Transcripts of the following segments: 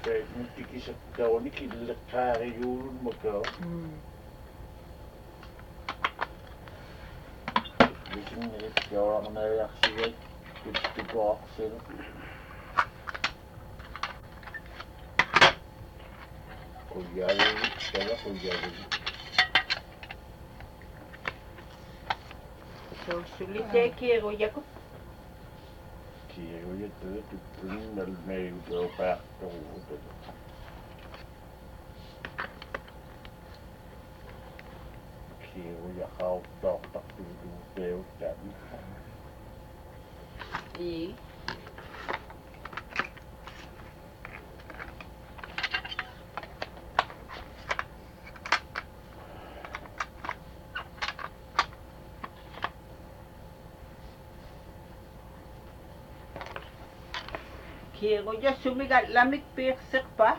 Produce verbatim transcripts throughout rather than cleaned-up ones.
Kaya nagkikisat daw ni kilakari yun mo ka. Bisin nilip yaw ang narayaksigat. Gusto ko aksil. Kulyari, kaya kulyari. So, sulite kiro yako. Kiro yito, tutunin na may daw pa ito. Kiro yakaw, tak tak tutunin dyan. I. Kiro ya sumigat lamig pirsik pa.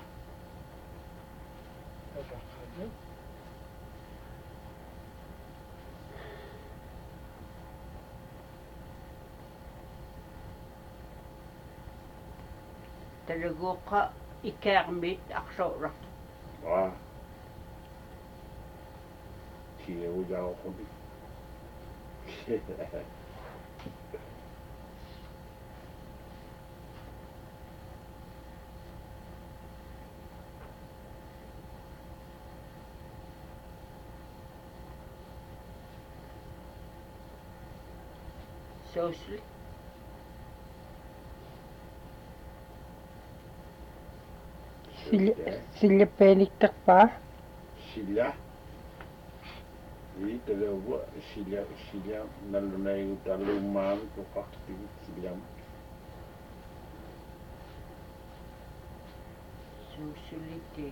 Talago ka ikermit aksora. Wah. Kiro yaw ko di. Socially. Sila, sila peliktak pa? Sila. Jadi dalawa sila sila nalunay daluman to kakti sila. Susulite.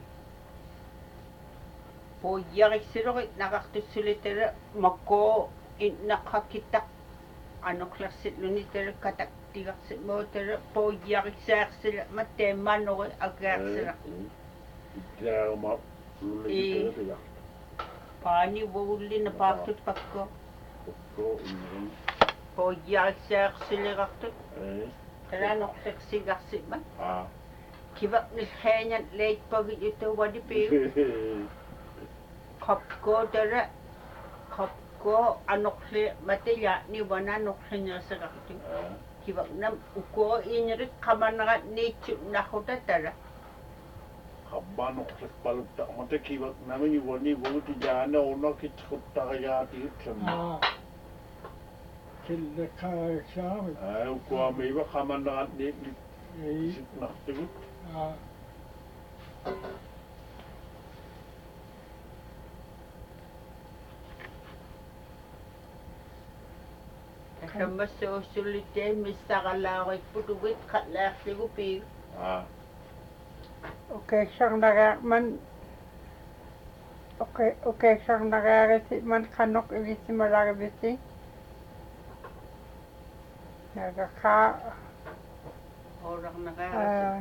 Po yarik siro kit nakaktusulite mako in nakakitak ano klasit luniter katak tigak sit mo ter po yarik sa sila matema no agar sila. Ikaw ma lunay sila. Pani wuli na bakit pakko. Ko ini. Po yarik sa sila kakto. Eh. Tara no taksi gaksit man. Ah. Kibak ni henyan late pag ito wadi pe. Kapko tara kapko anokle matya ni wana nokle nya sa kakto. Kibak nam uko inrit kamanagat ni chu na hota tara. Kaban ok palut tak mate kibak namin iwani wo ti jana ono kit khutta kaya ti sama. Sila kaya siya. Ay ko may ba kamanagat ni ni nak tigut. Ah. Kama so sulite mista kalaway putugit katlak ligo pi. Ah. Okay, siyang nagakman. Okay, okay, siyang nagakasi man kanok ibisi malagabisi. Nagaka. Orang naga. Ah.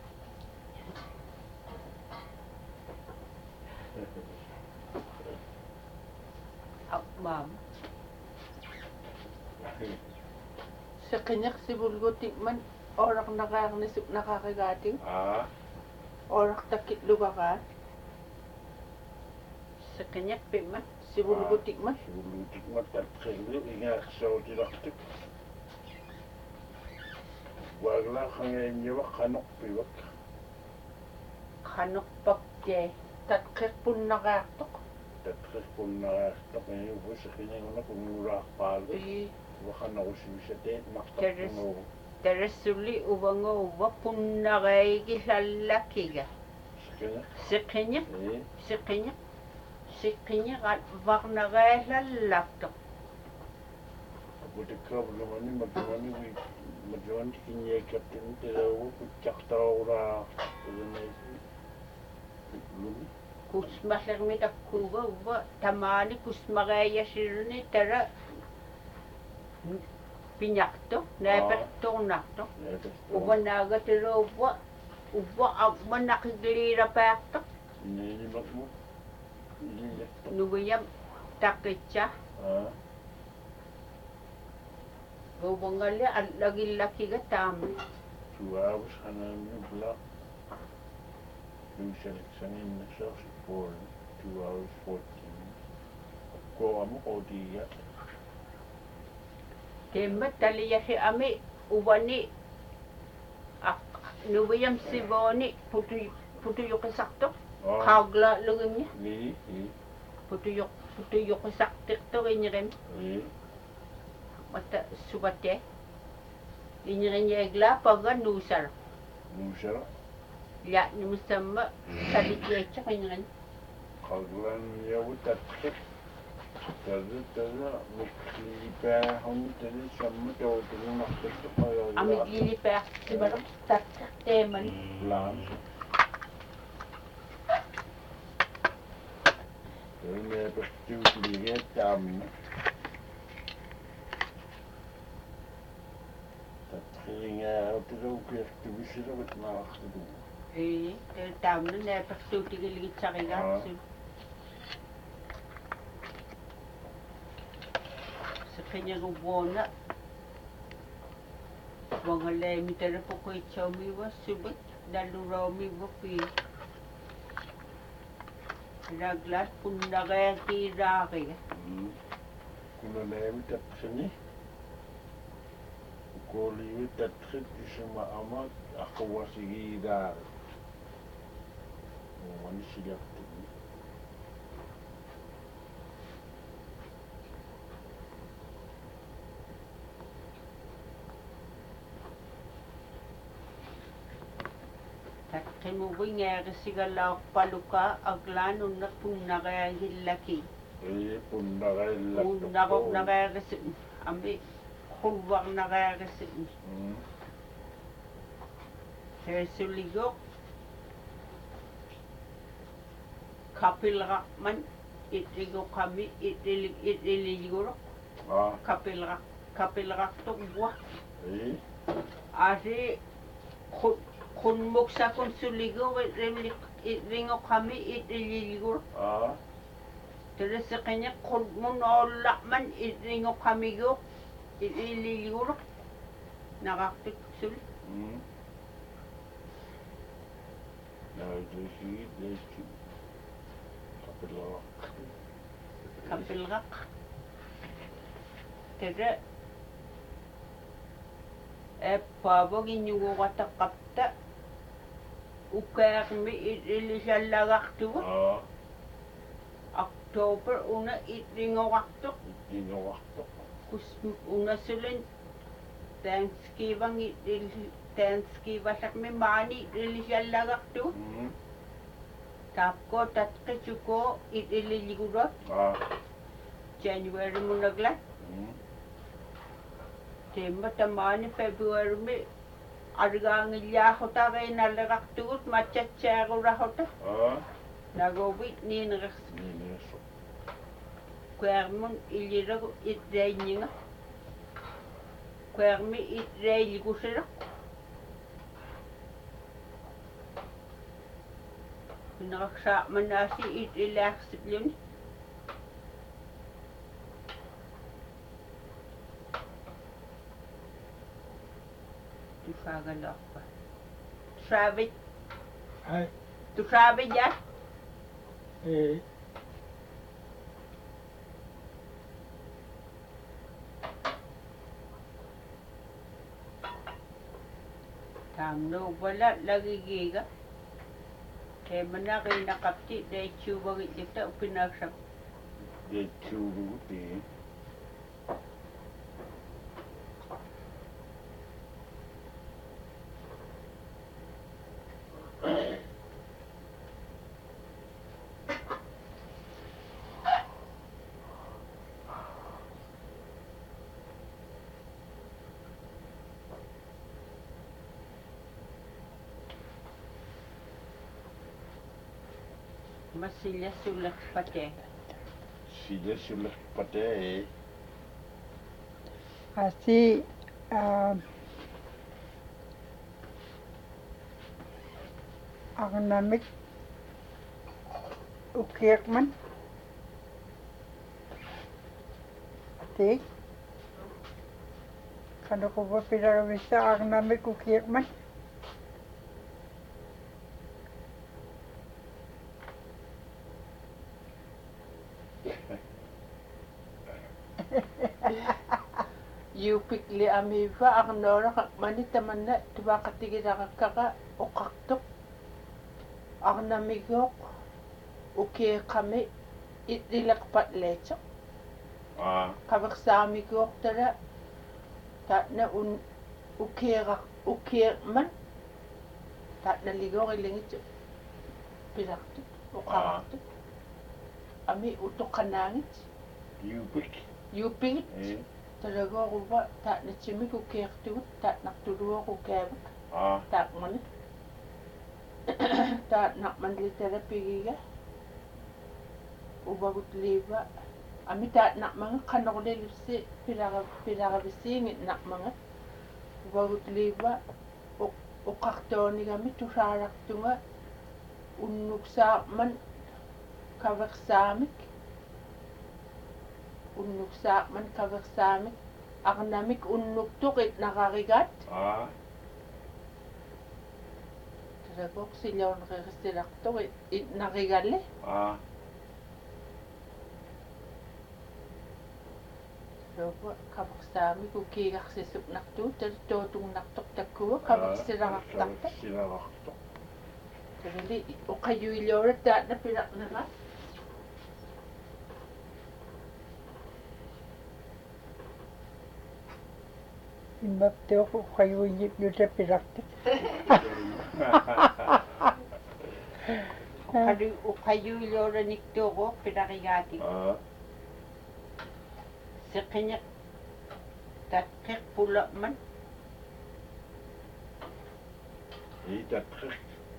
Ak ma'am. Sa kanya si bulgutik man orak nakaknisip nakakagating. Ah. Orak takit luga ka. Sa kanya pe man si bulgutik man. Si bulgutik man tatkhilu inga so tilaktik. Wagla kaya nyawa kanok piwak. Kanok pakje tatkik pun nakaktok. Tatkik pun nakaktok ngayon po sa kanya na kung nurak palo. Waka na ko siya din maktak mo. Teresuli ubango uba pun nakaikilalaki ka. Kanya? Sa kanya? Eh. Sa kanya? Sa kanya at wak nakailalaktok. Buti ka naman ni magmani magmani kinya kapten terawo kucakta ora kulunay lumi. Kusmasak mi takkuga uba tamani kusmagaya siruni tera pinyakto nepekto nakto. Uba naga tero uba uba agman nakiglira pekto. Ini magmo. Nubiyam takitsa. Ah. Gawbangali at lagi laki ka tama. Tuwabos ka na niyo bla. Luusaleksanin nasarsipuun two hours fourteen koamu qodiya Temma taliyasi ami uwani ak nuwiyam siboni putu putuyuqisartoq qaagla lugimni ni ni putuyuq putuyuqisartiqtoq iñiqim ni mata subate iñiqiñeegla pagga nuusara nuusara ya nimusamma taliyeecha iñiqin qaglan yavutatqit tadu tadu nuklipahum tadu samma tawtununartattu ami lilipaartimara tatteeman laan tene pertuuligeet taamina tatqinga utulukiertuvisiravat naartudu ee te taamna neepertuutigiligitsarigaarsu siqiñaguvuuna wangaleemitara pukuitsaumiwa subit naluraumiwa pii raglat punnareetiiraaqiga kunaneemi tatqini ukooliwi tatqit isuma ama aquwasigiidaari umanisigartuni tatqimuvingeerisigalaarupaluka aglaanunneq punnareagillaki ee punnareellaktoq punnaroqnareerisi ami qulvarnareerisi heesuligoq kapilraqman it'iguqami it'ili it'ililiguroq aa kapilraq kapilraqtoq uwa ee asi qunmuksakun suligoq it'imli it'ringoqami it'ililiguroq aa teresiqiña qulmun oollaqman it'ringoqamigoq it'ililiguroq naqartik suli naajisi leeski kapilraq kapilraq tere eppaavogiñuguqataqapta ukaarmi it'ilisallagartugu aa October una it'ringoqartoq it'ingoqartoq kus unasulin Thanksgiving it'il Thanksgivallaqmi maani it'ilisallagartugu taapko tatqisuko it'ililligurot aa January munaglat temma tamaani February argaangillaaxutariinalleqartugut matsatsiagurahota aa nagovit niineqers niineerso kuermun illiragu itreiñinga kuermi itreilligusira pineqarsaamanaasi it'ilaarsiplluni tusaagalarpa tusaavit Ai, tusaavija ee, taamnuuvala lagigiiga teemanaqinaqapti deitsuuvagitlikta upinaaksap deitsuuruguti masilya sullerpate sile sullerpatee asi ah, arnamik ukiakman ti kano ko ba pinarabisa arnamik ukiakman Yupikli amiva arnoora mani tamanna tubaqatigilaqaqqaqa oqqartoq arnamigoq ukeeqami illilerpatleeteq ah qaversaamigoq tala taatna un ukeera ukeerman taatna ligor ilingit pilartut oqartut ami utoqanaangit Yupik. yupigit Eh. talagoruva taatnatsimik ukeertugut taatnartuluoqukaavat Ah. taaqmani taatnarmanli talapigiga uvagut liiva ami taatnarmanga qanorlilussi pilara pilaravisiingit narmanga uvagut liiva uqartoonigami tusaalartunga unnuksaarman kaversaamik unnuksaarman kaversaamik arnamik unnuktuqit nararigat Ah. talagoq silioonerissilartuq itnarigalle Ah. logo kaversaamik ukiigarsisuknartuut taltootungnartoq takkua kaversilarartarta Silarartoq. tavali uqayuiliora taatna pilarnera Immaptuuq uqayuinnipluta pilartik. Uqalu uqayuilooraniktuuruq pilarigaati. Ah. Seqineq tatqiq pula'man Itatrik.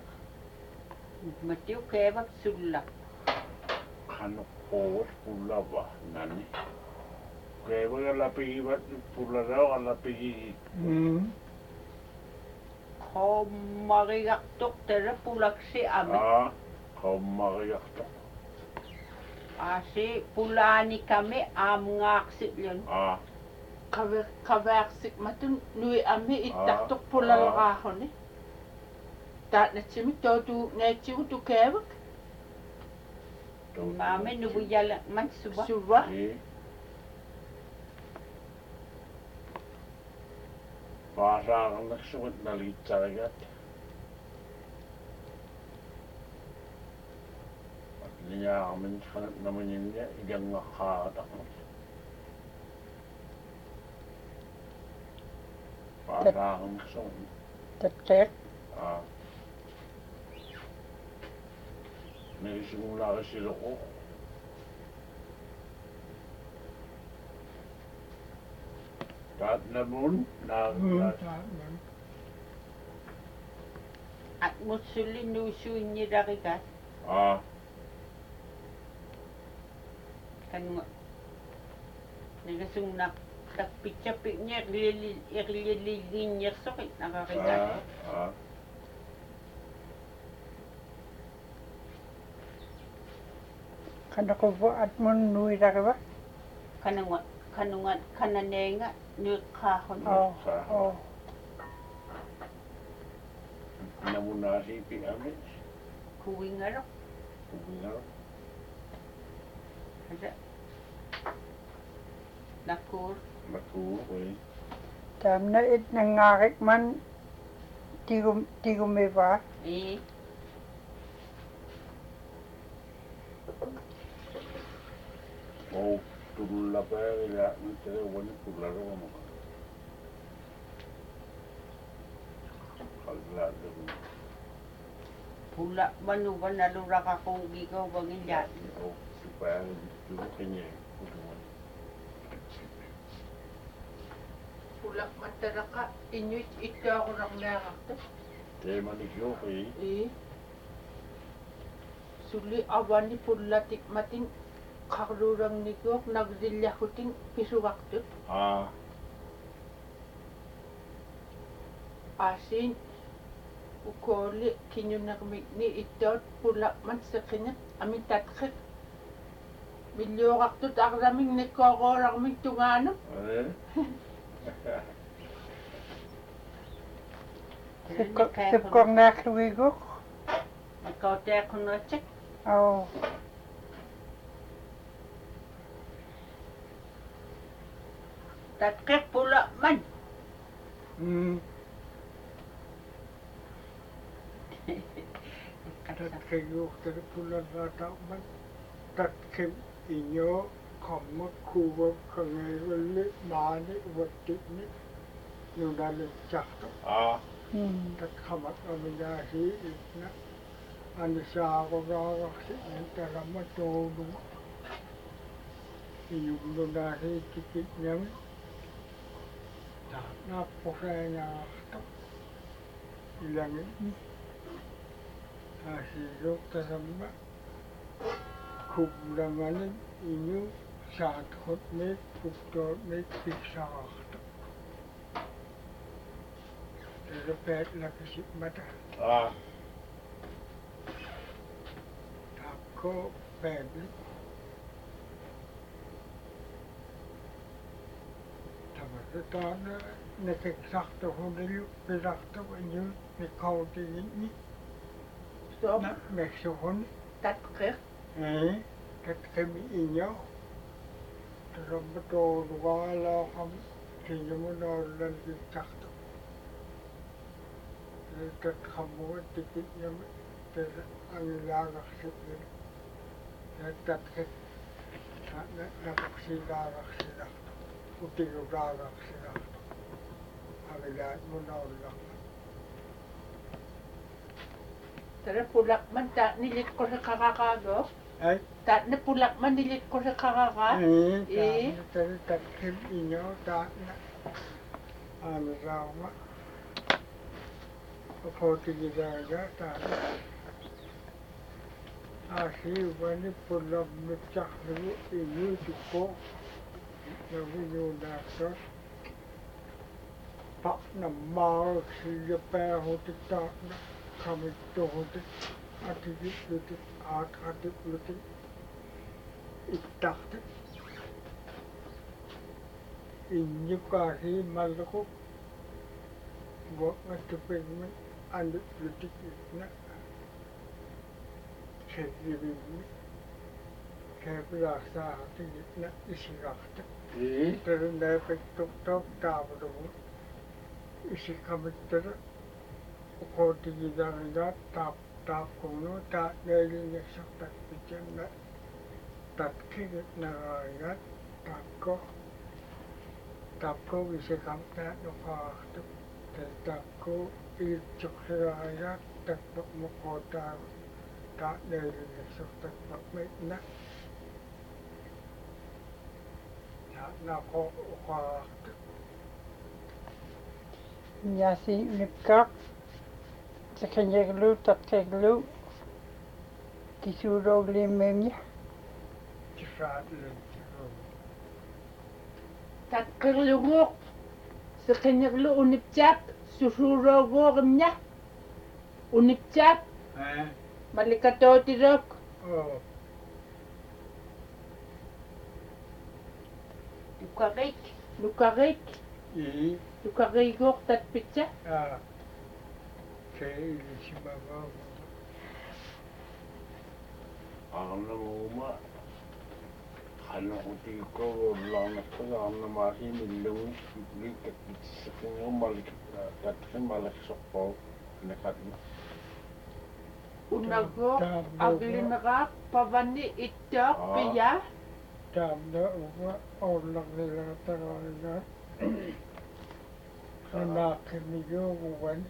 matiu keevak sulla. Qanuqquvut pullava nani. Keevaga lapigivat pullarao lapigi. Mm. Hommarigartuq tala pulaksi ami. Ah. Qammariartoq. Asi pulaani kami aamngaaqsitlun. Ah. kaver kaversik matun nui ami ittartoq pulalraahuni taatnatsimik tootu ngaatsigu tukaavak Maame nubuyala man suba. suva Eh. Paasaarannersugut naliitsarigat. Atliaamin khanat namaninga igangaqqaarataqmat. Paasaarannersugut. Tatqiq Ah. Nerisimulaarisiloqu. Taat namun naat At musulli nuusuinnilarigat ah kanwa. Nagasungnak takpitsapiknya irlili irliliginnyersoqit nakarigat. ah ah qanaquvu atmun nuilariva. Kanangwa kanungat kananenga nuiqqaahun. Oh. Oh. namunasi pi amin Kuwingaro kubinar ada nakur naku oi Tamna it nangarik man tigum tigumiva. eh mau tulla pa ila ntere wani pullaro mo kalla de pula manu banalura ka kung gigaw bangilya. oh supaya dulu kenya kuduman pulak mataraka inuit ittaaquraq naaqarta te manikyo kai i suli awani pullatik matin qarluurangnigoq nagdillaqqutin pisugaqtut ah aasin ukooli kiñunnermikni ittaut pulaqman seqineq amit tatqiq millioqartut arlamik nikkooroorarmik tungaanum eh Sipkornaaqluiguq. Ikaw tayo kunotsak. Oh. tatqerpula man mm tatqeguuqtara pullallaataqman tatqem iñoo qamma kuuva kangeevalli maani uvatti'ni nunalitsartu aa tatqamat amilaasi itna anisaarugaararsi talamma toonuma iyullunaasi tikitñami naappusaanaartu ilangi asiiluqtasamma kublamanin iñu saatqutniit puktoorniit piksarartu tasapeetlakisimmata aa taakko peetli tamasataana nakiksartuhunillu pilartuinyu niqautiginni so na meksuhun tatqer ee tatkemi iño tasamma toonugaalaaqam tiñumunoollalgitsartu tatqammuga tikitñami tasa angilaagarsitluni tatket naqaqsilaagarsilartu utigulaagarsilartu agilaatmunaullarma tara pulaqman taatnilitqoseqaraqaagoo ai taatna pulaqman nilitqoseqaraqa ee ee tasa tatkem iño taatna aamisaarma uqootigilaaga taatna aasiuvani pullammittarlugu iñuutukko naviñuunaartot pa'nammaaruksiyapaahutit kamittuhutit atigitlutit aatqatitlutit ittartit inñukaasi malluqu vuaqatupigmi anutlutik itna serrivimmi keepilaarsaartik itna isigartik ee tarunaapektortoop taavurugu isiqamittara uqootigilarigaat taap taapkuunu taatneelingersortakpitianna tatkigit naraarigaat taapko taapko isiqam taatnuqaartuk taapko iitsuqsiraarigaat takpaqmuqootaagu taatneelingersortakpaqmitna taatnaqo uqaartuk Yasi nipkaq sakanyaglu tatqeglu kisuurogliimmiimña tisaatlintigu tatqerluguuq seqinnerlu uniptaap susuurooguuqimña uniptaap ee malikatootirok oo lukarik lukarik ii lukariiguuq tatpitsa aa keiilisimavaagu aanamuma qanaqutiikkogullaarnaqtagaarnamaasiimillungu likkakitissaqingummalik tatqimalaksorpoo naqatma unaguuq aglineqaaq pavani ittaaq piya taamna uga orlarnilaataraarigaat qanaaqimiyuuguwan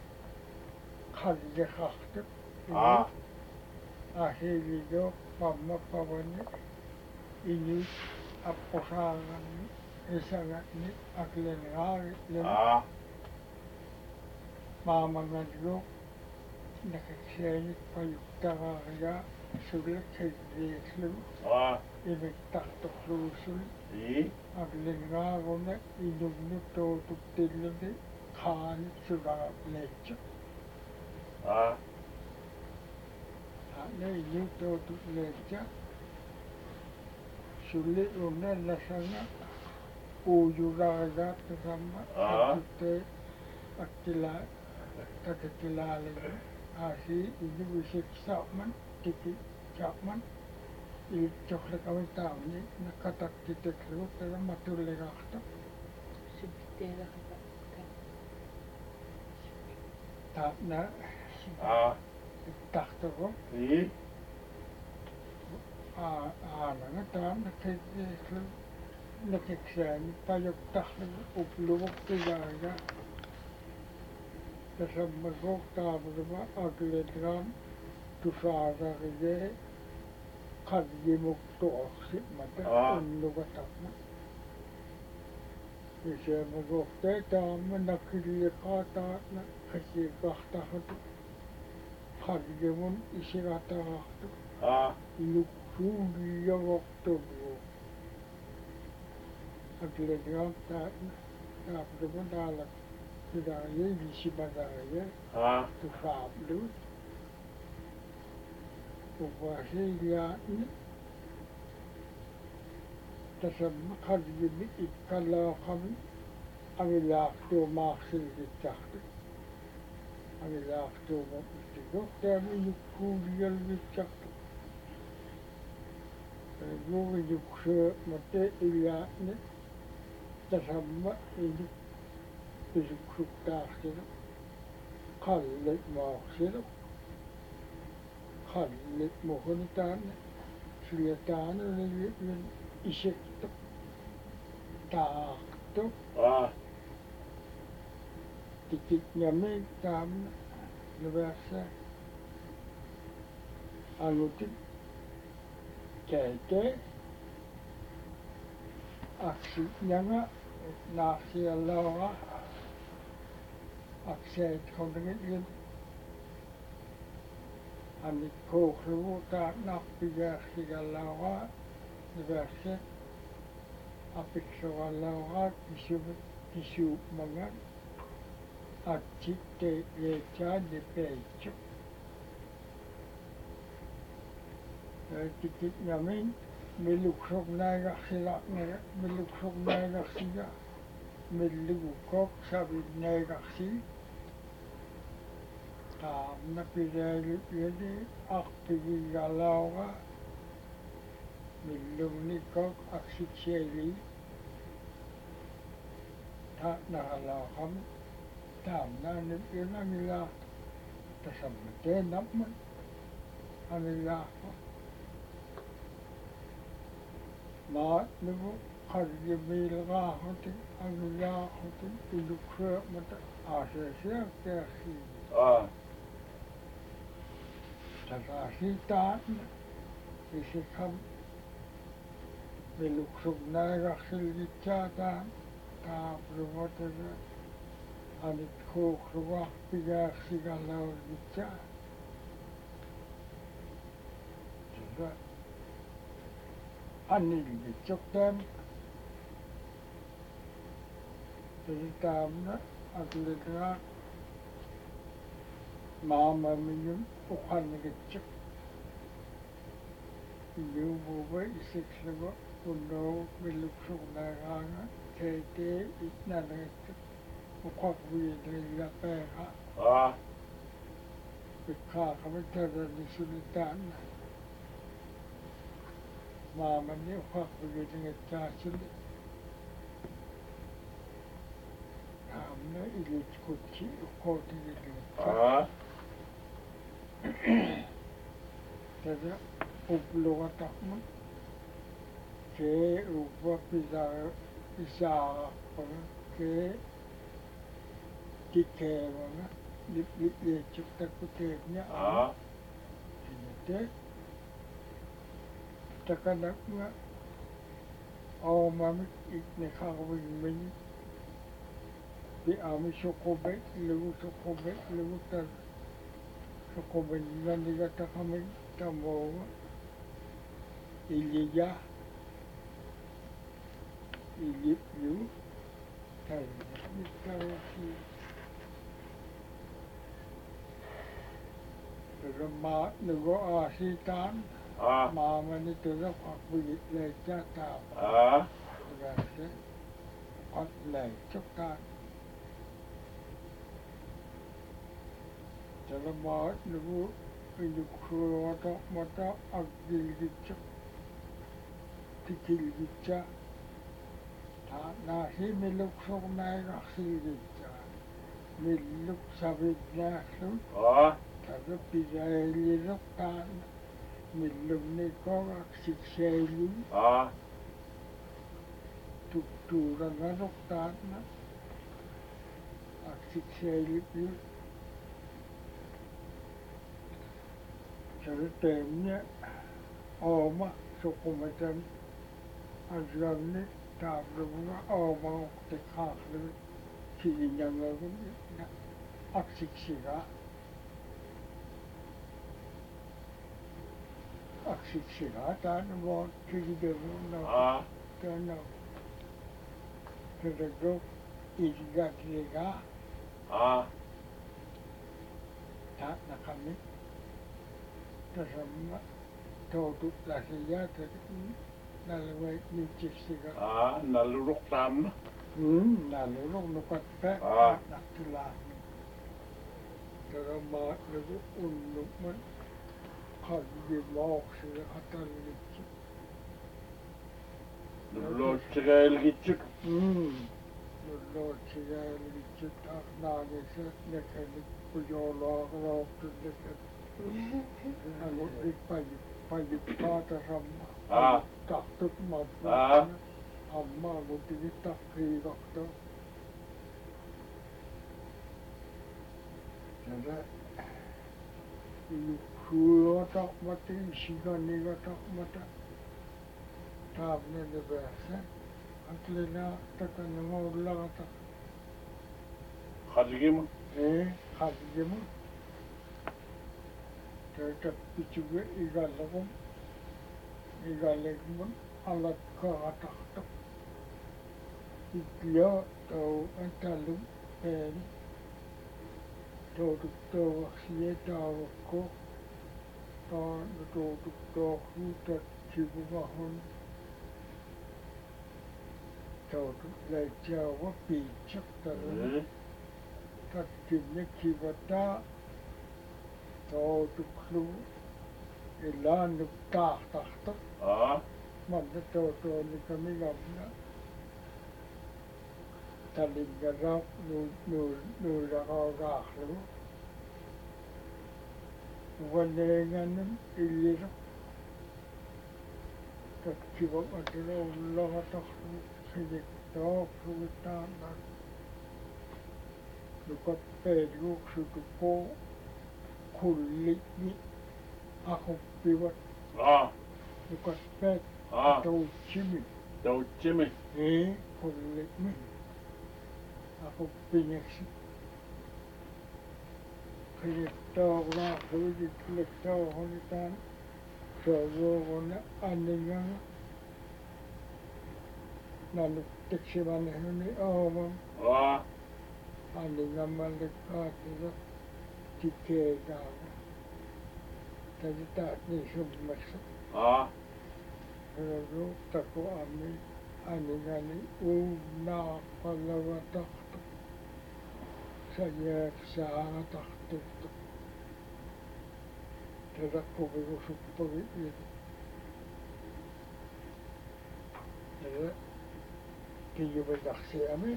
qalliqartuk aa ahiiliyuuq pamma pavani iñut appusaarani isangatni aklineqaagitluni aa maamangalluuq nakakseenik payuktaraarigaa sulakilliiklun aa imittartorluusul ee aglineqaaguna iñugnutuutuktilluni qaanit sulaarleitsu aa aana iñutuututleitsa sulli una lasanga uuyulaarigaat tasamma aa atutte attila takitilaaligi aasii iñugisiksaaqman tiki saaqman iitsoqliqamitaamni naqatakkiteklugu tasamma tulligaartu ta na à ta to ko thì a a na ta na ke ke na ke ksan pa yo ta up lu ko ya ya ta sa ma ko ta ba agle dram tu fa ra ge khad ye muk to si ma ta un lu ka ta na ye se ma ko te ta ma na ki le ka ta na ka si ka ta ha tu khad ye mun isi ka ta ha tu à lu ku li yo ko to bu agle dram ta ta ba ba da la ki da ye li si ba da ye à tu fa lu u wa si ya ni ta sa ma khad ye mi ka la kham ang la to ma si ki ta ang la to ma ti ko ta mi lu ku li yo li ta lu yu ku ma te ya ni ta sa ma ni yu ku ta si khal le ma si khal le mo ko ni ta ni si le ta ni le le ise to ta to à ti ti nya me ta le ba sa anu ti ke ke aksi nyanga na si la wa akse ko de ni ani ko khu ta na pi ga si ga la wa le ba sa apik so la wa ti su ti su manga a ti te le cha de pe chu ti ti nya me me lu khok na ga si la ne me lu khok na ga si ga me lu ko sa bi ne ga si ta na pi le le de ak pi ga la wa me lu ni ko ak si che li ta na la kham ta na ni na ni la ta sam te nam ma ani la ma ni bu khar ye me la ha ti ani la ha ti ti lu khe ma ta a se se ke si à ta ga si ta ni si kham me lu khok na ga si li cha ta ta pro mo te ani ko khwa pi ga si ga la li cha ta ani li chok tem ti tam na agle tra ma ma mi yum u khan ni chok yu bu ba isi khwa u no me lu khok na ga na te te i na na u kha bu ye de la pe ha à pi kha ka me ta da ni su ni ta na ma ma ni u kha bu ye de cha su ni tam na i le ku chi u ko ti le cha à ta da u lo ta ma ke u va pi da pi sa pa ke ti ke wa na li li le chu ta ku te nya à te ta ka na ma o ma mi i ne kha wi mi bi a mi so ko be lu so ko be lu ta so ko be na ni ga ta ka mi ta mo i li ya i li yu ta ni ta si rồi mà đừng có à si tán à mà mà đi từ đó hoặc bị lệ cha tạo à và sẽ hoặc lệ chốc ta cho nó mà đừng có đừng có đó mà ta ăn gì gì chốc thì chỉ gì cha nasi miluk surnai raksilit miluk sabit nasu Ah. tapi pisaililuk taan miluk niko raksit seilu Ah. tukturan ngaruk taan raksit seilu yuk jadi temnya oma sukumatan azlamni tabrunga oma tekaklu silinyangagun aksiksiga aksiksiga taan mo kigidevu na Ah. tana tadago iligatriga Ah. ta na kami tasama tawdu lasiya tadi nalawai nichisiga Ah. Nalurok tam. hmm nalurok nukat pe Ah. naktulah tarama lagu unnuman kalbi mauksira atallichi Nulot sigail gitsuk. hmm nullochiga lichi tak nagisa nekalit pujolo roktu nekat anu ipayi payi pata sama Ah. taktut matu Ah. amma gutini takri waktu jadi suyo tak mati sigani tak mata tabne de berse atlena takanna ulla ta Khadgim. eh khadjemu ta pichuge igalagum igalagum alat ka atak ikyo tau antalum pen tau tau aksiye tau ko tau tau tau huta chibugahon tau lai jawa pichak taran Eh. tattimne kivata tau tuklu ilan tah tahta Ah. manna tau tau ni kami gamna talingarap nu nu nu raqaaqaarlu uganneeganam illiru tatkiva atira ullagataqlu sigittaaqsugittaanna nukappeeluuksutukku kulli'ni aquppivat Ah. nukappeet Ah. tautsimi Tauchimi. ee kulli'ni aquppiñaksi qigittaaqna qigittaaqunitaan sooguuguna aninganga nanuk tiksimanihuni aamam Ah. aningammallikkaatira tikkeegaaga taditaatni summassa Ah. Pero taku ami aningani uunnaaqallavataqtu sayaaksaaqataqtu tadaqquvigu iru tada kiyuvitaqsiami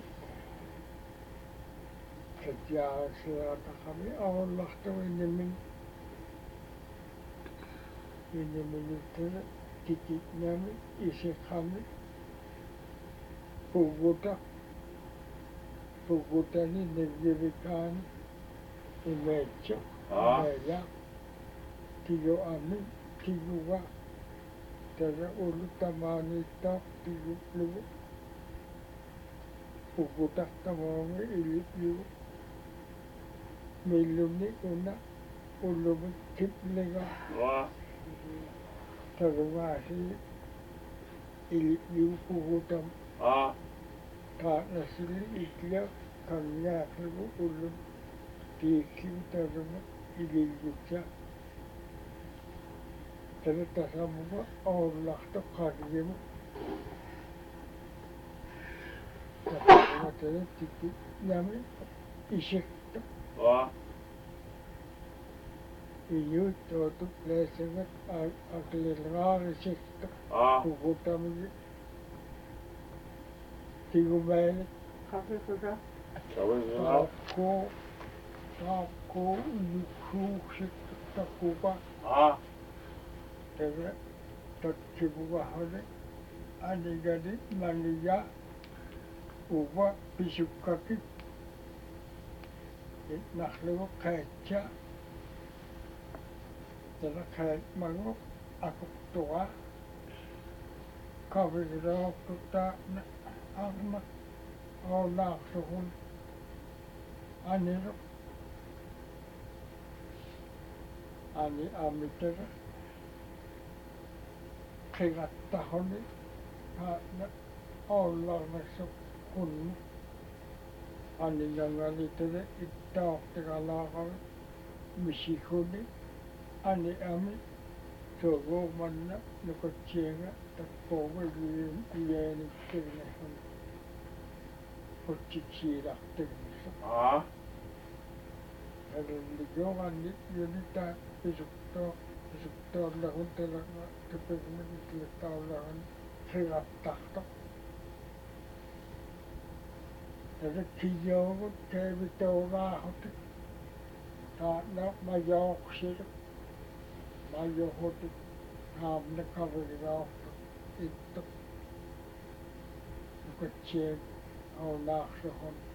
satyaaqsiaataqami aullartuinnimin iniminittara tikitnami isiqami puguta pugutani nivivikaani imeetsa Ah. imeeya tiyoami tiyuga tada ulu tamaaniittaaq tiyuplugu pugutaqtamaami iliplugu millumi una ulumi kipliga Ah. tagumasi iliplugu pugutam Ah. taanasili itla kanyaaqlugu ulum tiikkiu taguma ilillutsa tada tasamuga aullartu qadgimu tasaguma tada tikki nami isikta Ah. iyut tootuk leesangat aklilgaarisikta Ah. pugutamigi Tigumene, Kaffeefutter. Kawin Tako, Tako, Nuksuk, Takuba, Ah, Tere, Takibuga Hode, Anigadi, Maniya, Uba, Pisukaki, Naklu, Kacha, Tere Kat Mago, Akuktua, Kavira, Kuta, Agma, all Naksuhun, Aniro, Ani Amitere, Kigata Honi, all Lagnaso, Hun, Ani Yanganitere, it talked the Galaga, Mishikuni, Ani Ami, so Roman, Nukochega, the forward Yen, Pochichira, ah, and the Yogan Unita is a talk, is a talk, the hotel, the pavement, the town, Trinata. And the Kiyo gave it over, not my Yorkshire, my Yorkshire, I'm the cover it off, it took a chain, all Naxon.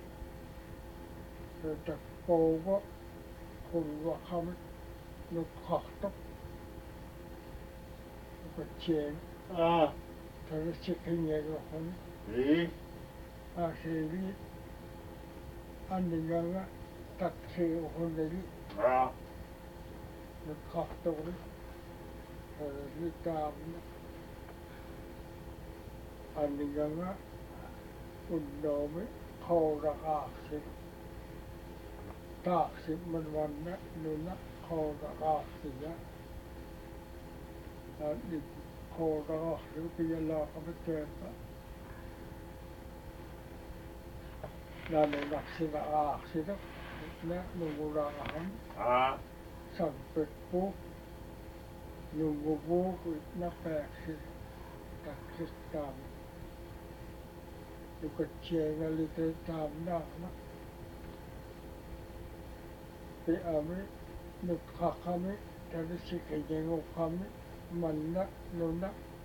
The forward, who were coming, no cost up, a chain, ah, to the chicken egg home, Lee, I say, and the younger, that say, who they ah, the cost of it, the little, and the younger, would know me, call the oxen. Taxi man one Luna called the Arsia and it called the Arsia be a lot of a temper. None of the Arsia, not no Ram, ah, some big book, no book with no faxes, that's just dumb. You could change a little time now. The army, the Kakami, that is Chicago of Kami, Manda, Luna,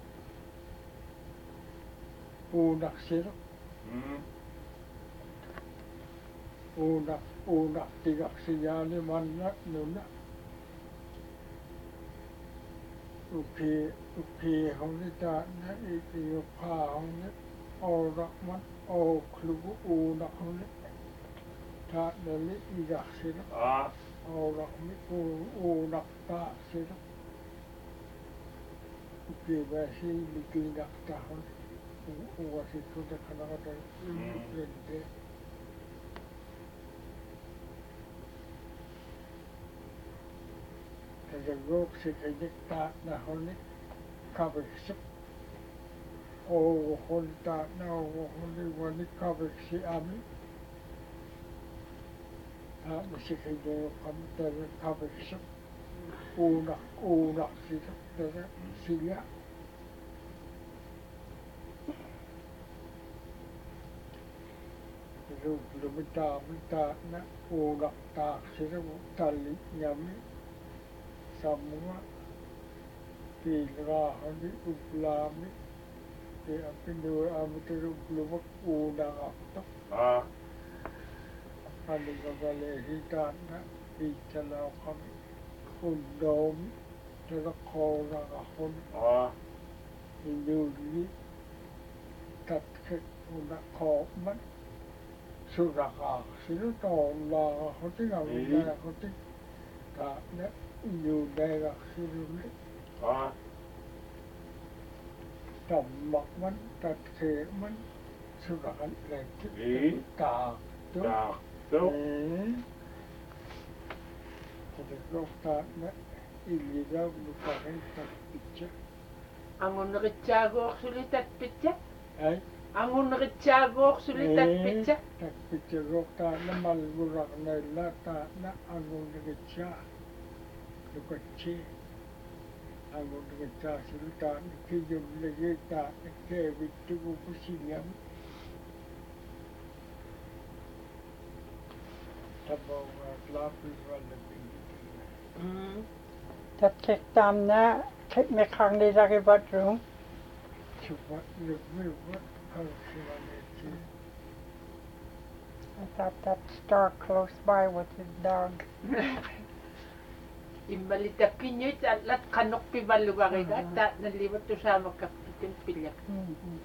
Una Sir, hmm, Una, Una, Tigaxiani, Manda, Luna, Uki, Uki, Honita, Iki, Honey, all Rockman, all Clue, Una Honey, Tatnelli, Igaxir. ah, Orang ni orang tak sih, kita masih bikin tak tahu, orang itu dah kena ada benda. Jadi gua sekarang tak tahu ni kabel sip, oh orang tak tahu orang ni orang ni kabel si ami. Ah, masih kerja kami dari kawasan unak unak sih dari Syria. Lalu belum minta minta nak unak tak sih tali nyami semua tiga hari ulami dia pindu amat terus belum unak apa. ah, Kami kembali hidup nak bicara kami undang dalam korang akun ah, Hindu tak nak komen sudah kah sudah tahu lah hati kami dah hati tak nak Hindu dah sudah ah, tak makman tak keman sudah kan lagi Lee, tak tu. Dak, so, Jadi dokter nak iliga bukan tak picture. Angon nakitsago sulitat pitsa. Ay, Angon nakitsago sulitat pitsa. tak picture dokter na malgurak na lata na anong nagitsa. Lukatsi. Anong nagitsa silita, kiyong nagita, kaya bitu ko pusinyam. tabaungaat laapivallapingitin Mm. Tatkektaamna meqarnilarivatruum supa lukmiuvat kausivanetti I thought that store close by was his dog. Immalitakinnyuit allat qanorpivallugariga ta nallivat tusaamakkarpitin pillak. Mm-hmm.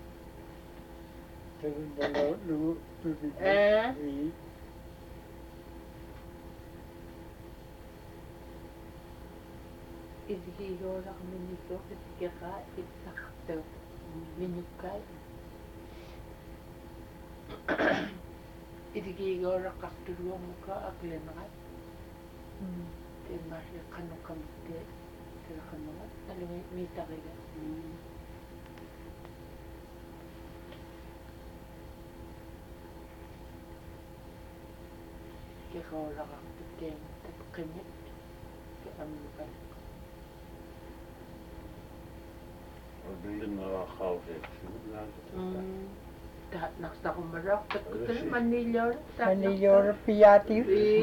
tavindala lugu pivit Eh? i Isgiigoolarminniso itikeqaa itsaqartu minukkai. Isgiigooraqqartuluormuka aklenerat. Mm. Temmaari qanuqamitte telaqannerat alumi miitariga. Keqoolaqartutteem tapqimit keamluqal. Odlinga khawset. Mm. Tahat naqsaqummalaq takkutul manniilloor. Manniyorpiyaati.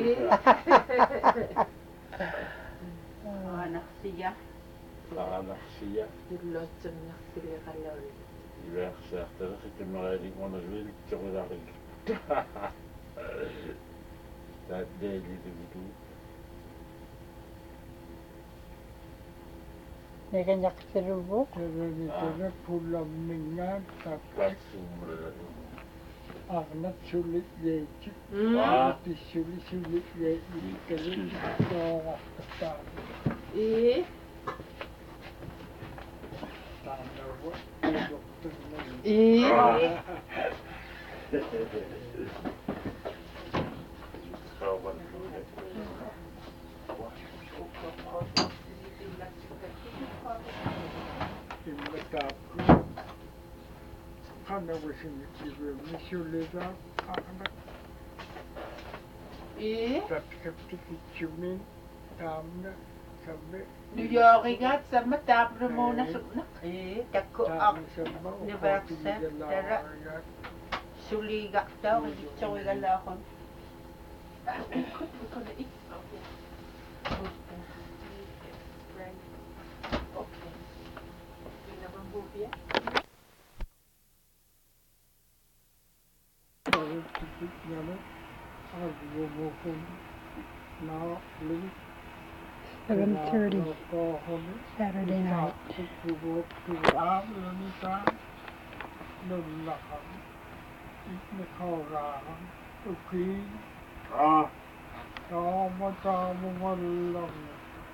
Aanaqsiya Qaanaqsia tullootsunnersileqalluuri. iversaartaraqit imaraalik monaluilik toqilaqik. Taat deelilugutu. Neqanyaqsirugu tavani tava pullammingaat tak Qatsummulla. arnat sulit yeitsi Ah. tissuli sulit yeitsi kalu tooraqtattaa Ee taanauwa uyortunnalu ee Qauman. immataappu qanavasimittivuammi sulitaa arnat ee tapsaptikitsumin taamna samme nuyoorigaat samma taaplumoonasuknaq ee takku ar taamna samma Niversa, tara. uqotigilaarigaat suliigartau igitsorigalaaqun ikkuna ik okay inabambuvia taruttikitnalu argumukun naaqligi seven thirty koahuni Saturday night. Tuvuoktuaamlanitaan nullaqam iknikauraaram ukiin Ah. taamataamungallanga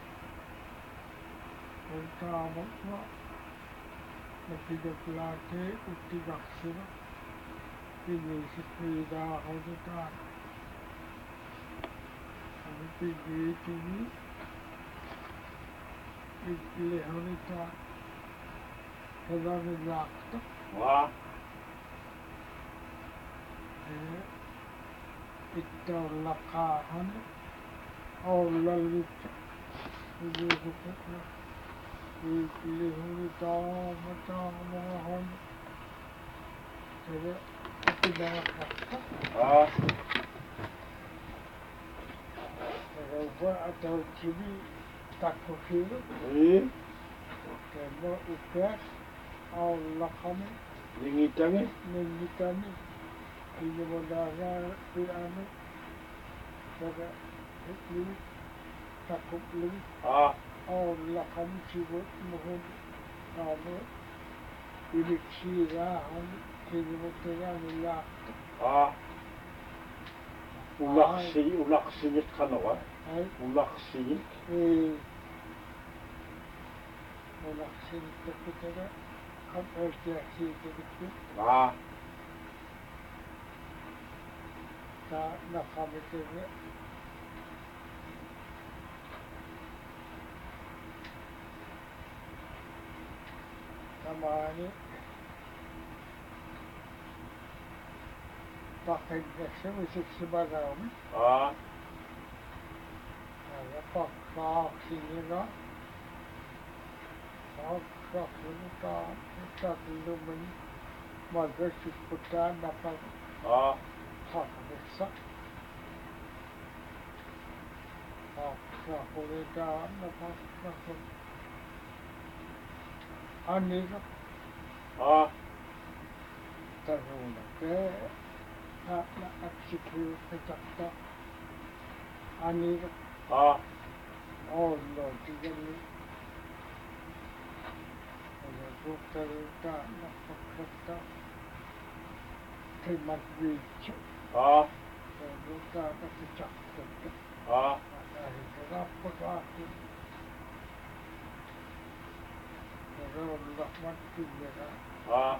ultaamatma nakigaplaatee uttigarsira pigiisiqiidaahudutaan ani pigiitigi iklihunitaan helanilaaqta Ah. ee ittaulaqaahani aullallitta pigiisukutna iklihuni taamataamungahuni tere uttilaaqaqta Ah. tereuva atautsivi takkusilu Eh. Kaya ukas Allah kami Lingitangi. nindi kami ini modalnya di anu pada itu takut lebih Ah. Allah kami sibuk mohon kamu ini sirah ini modalnya nilah Ah. Ulaksi, ulaksi kanawa. ay Ulaksi. eh Allah sini kita kan erja sih begitu Ah. tak nak kami juga sama ini pakai biasa mesti sebarang Ah. ada paksa sini lah paksa sini tak kita belum men maka seputar dapat Ah. hak besar Sakurita napakakot. Anira Ah, taruna ke na na execute ketakta. Anira ah, all no tigani. Ana bukarita napakakta. Kemat bicu. ah, Buka ketakta. ah, Ada berapa kali? Orang nak mati mereka. ah,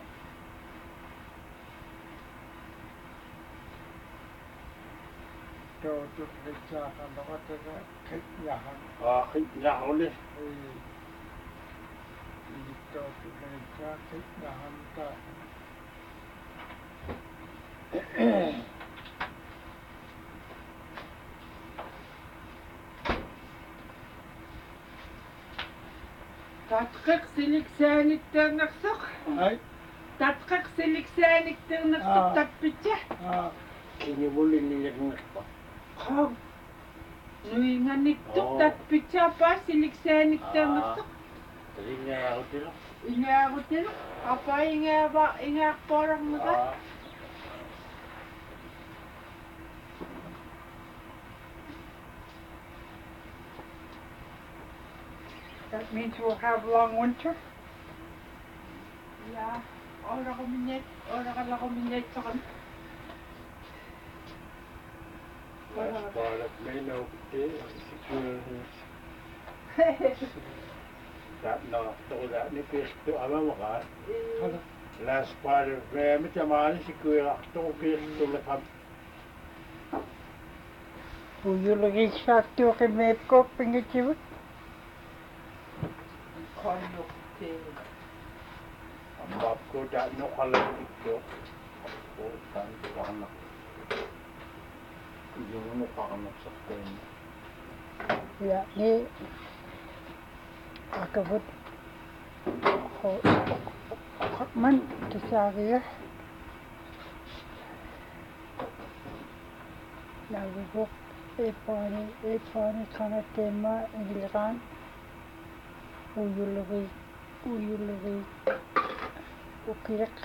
Tahu tu kerja kan, orang tu kenyahan. ah, khích nhau đi. Itu tu kerja kenyahan tak. Tatqaq siliksaanittaernarsoq Ay, tatqaq siliksaanittaernarsoq Ah. tappitsa ah, Kini boleh ni yang nak pa. qav nuinganniktuq Oh. tappitsa pa siliksaanittaernarsoq Tadi ni aku tu. ingaarutil apa ingaava ingaarpoorarnaqa Ah, That means we'll have long winter. ja oraquminiat oraqalaquminniat soqan last part of me no okay. Dat no, tu dat ni pis tu ama maka. kalau Last part of me macam mana si kuya tu pis tu lekam. Will you look at Shakti or make up in the chivit? qannuqti Bab ko dat no kalau itu. Oh, kan tu anak. Yung mo pa anak sa pen. Yeah, ni akabut. Man, tisariya. Nagugok, epani, epani kana tema ingilikan. Uyulugi, uyulugi, ukirak,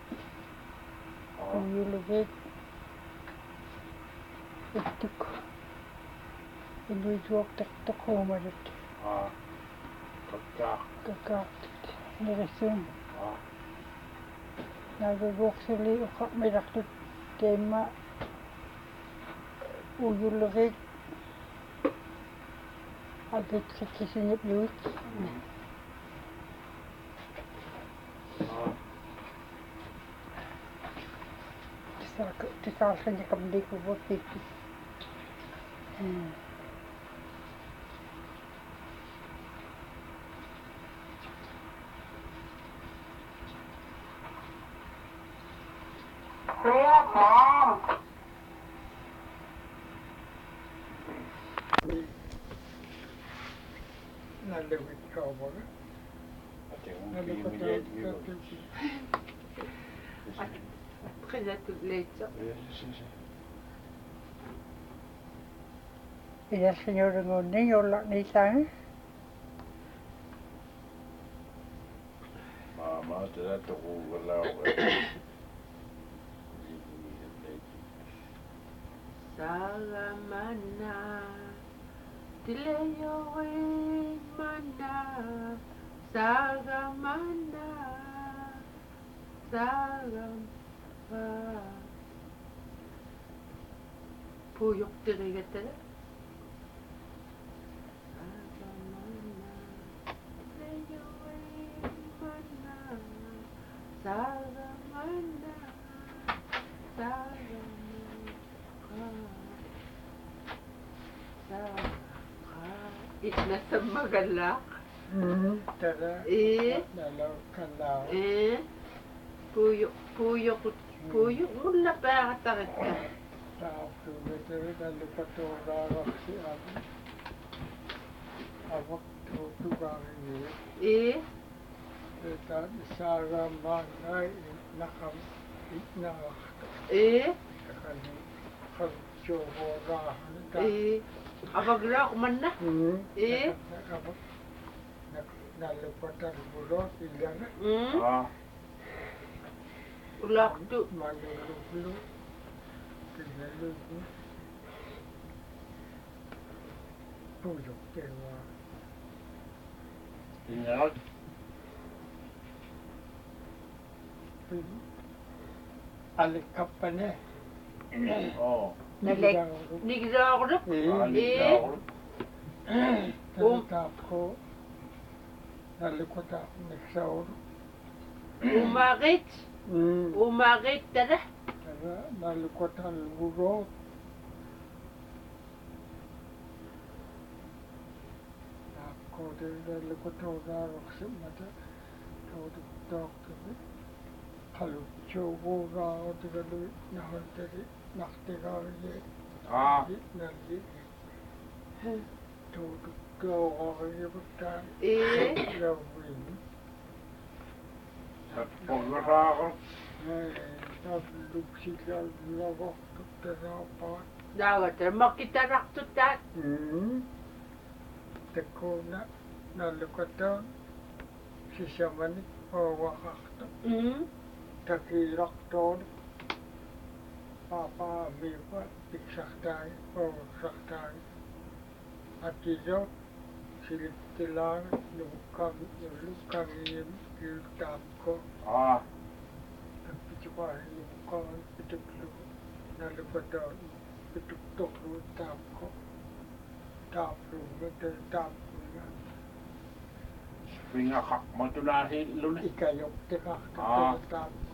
uyulugi, ittuk. Ilujuak taktak homarit, Ah, kakak. kakaktit, nirisun. Ah, Nagugok sili ukak miraktit tema uyulugi. Abit kikisinip luit. ah, Tisalkan niya kamdi ko po pipi. Hmm. nalawit kau boleh. ate yung Nalawit pinimigay niyo. qinatulleitsoq Ina señor ngunning yolla ni sang. Mama, tada to ko wala. sagamana tilayoin mana sagamana sagam puyuq tirigatala sagamana tilayoin mana sagamana sagamana Itnasam magalak. Hmm, tada. Eh, Nalaw kanlaw. eh. Puyo, puyo, puyo. Mula pa katarit ka. Tao kilometer nalipat orang si abi. Awak tu kami ni. Eh, Kita isara mangai nakam ikna eh, kani kan coba rahan. eh. Avagla kumanna. Hmm. Eh? Nalipatan bulot ilan. Hmm. Ah, Ulak tu. Manulublo. Tinalublo. Puyok tewa. tinggal. Alikap pa na. Oh. Nalek. Nigda ko na. Ah, Eh. tinggal. Nalitap ko. Nalikot ako nagsaur. Umakit. Hmm. Umakit tara. Nalikot ang bulot. Ako din nalikot ako naroksin mata. Tawag doktor. Kalutso ko na ako tigalo nahantari. Naktigari. Ah, Nali. Tawag doktor ako ibutan. Eh. Lawin. pagkakakot. Naglug sila lawak tarapat. Dagat tara makitarak tu tat. Hmm. Teko na nalukatan si Samanik pawakakta. Hmm. Takirak doon. Papa amiwa piksak tayo pawaksak tayo. At iyo silip tilang lukang lukang yung tap ko. Ah, Nagpitiwan lukang pitiklo nalukatan pituktok yung tap ko. Tap yung tap ko na. pingakak mo ito na si Lunes. Ikayok tikak Ah. tap ko.